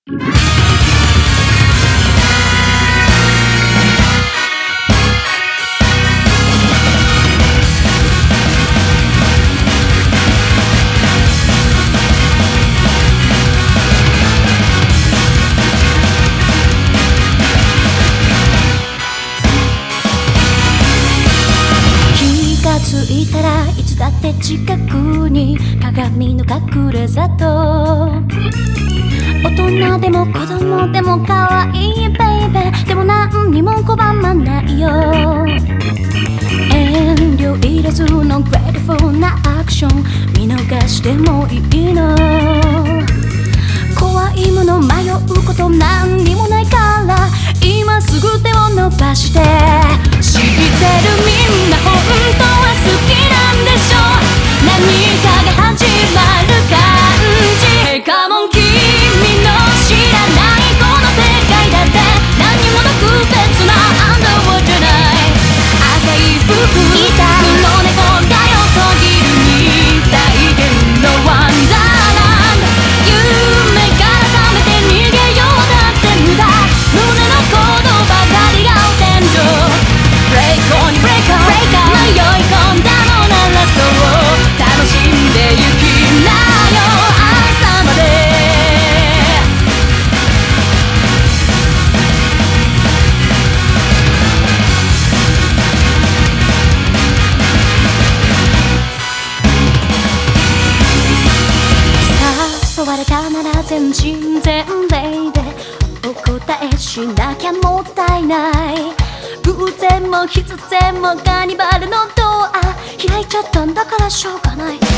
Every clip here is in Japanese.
ついたらいつだって近くに鏡の隠れ里。大人でも子供でも可愛いベイベーでも何にも拒まないよ。遠慮入れずのグレートフルなアクション見逃してもいいの。怖いもの迷うこと何にもないから今すぐ手を伸ばして。知ってるみんな本当は好きなんでしょ。何かが始まる感じ。Hey come on 君の知らないこの世界だって何も特別なアンダーワーじゃない。赤い服着た黒猫だよ途切るに大変のワンダーランド。夢から覚めて逃げようだって無駄。胸の鼓動ばかりがお天井。Break on break on break on 迷い込んだのならそう楽しんでゆきなよ朝まで。誘われたなら全身全霊でお答えしなきゃもったいない。偶然も必然もカーニバルのドア開いちゃったんだからしょうがない。と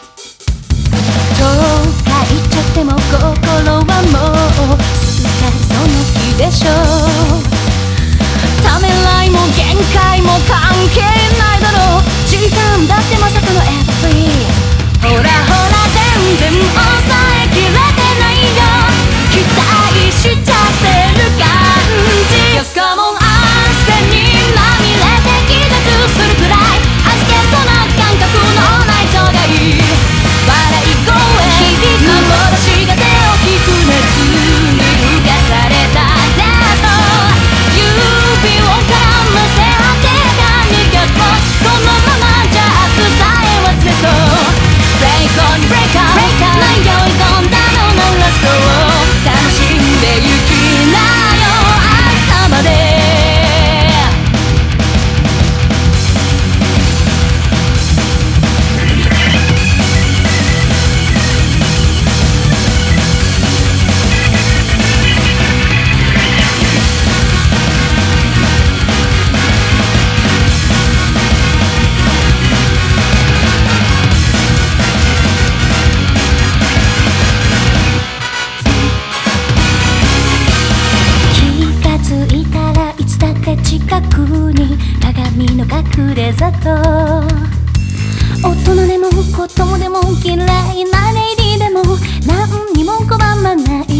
か言っちゃっても心はもうすっかりその日でしょ。ためらいも限界も関係ないだろう。時間だってまさかのエブリー。ほらほら全然抑えきれてないよ。期待しちゃってる感じ。Yes come on汗にまみれて気絶するくらい味気そうな感覚のない人がいい。笑い声響く幻が手を引く熱に浮かされたラスト。指を絡ませ合ってた二脚このままじゃ明日さえ忘れそう。Break on break on break on 迷い込んだのならそう楽しんでゆきなよ朝まで。近くに鏡の隠れ里。大人でも子供でも嫌いなレイディでも何にも拒まない